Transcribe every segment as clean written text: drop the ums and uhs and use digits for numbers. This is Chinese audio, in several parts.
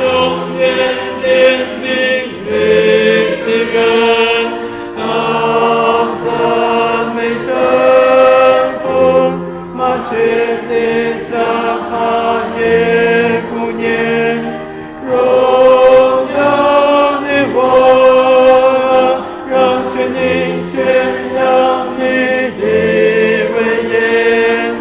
永远怜悯与信任，当赞美神父，马血的下他也不念，荣耀你我，让全地宣扬你的威严，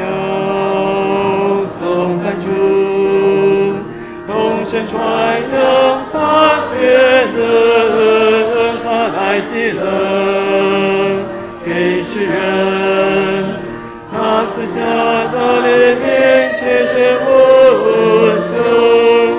要颂赞主，同声传扬他血的他来喜乐给世人，他赐下的怜悯谢谢无穷，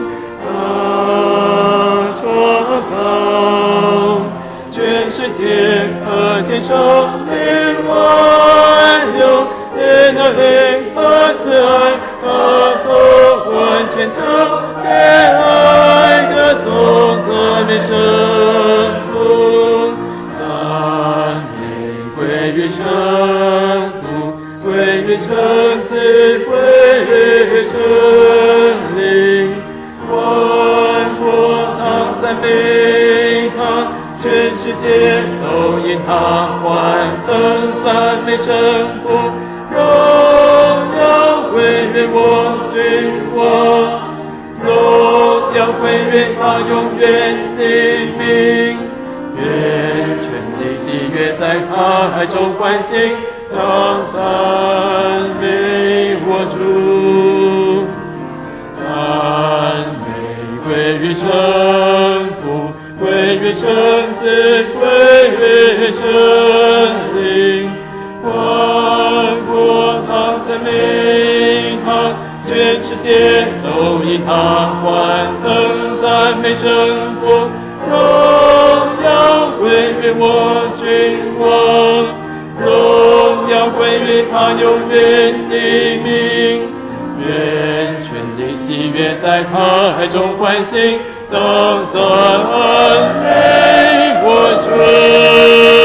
他创造全世界和天上的万有，天的灵和慈爱，他都完全成全爱的颂赞美神父，赞美归于神父，归于圣子，归于圣灵，万国当赞美他，全世界都因他欢腾赞美神父，荣耀归于我君王，荣耀归于他永远的名，愿全地喜悦在他海中欢欣，当赞美我主，赞美归于神父，归于圣子，归于圣灵，万国当赞美他，全世界都因他欢腾赞美神父，荣耀归于我君王，荣耀归于他永远的名，愿全地喜悦在他海中欢欣，当赞美我主。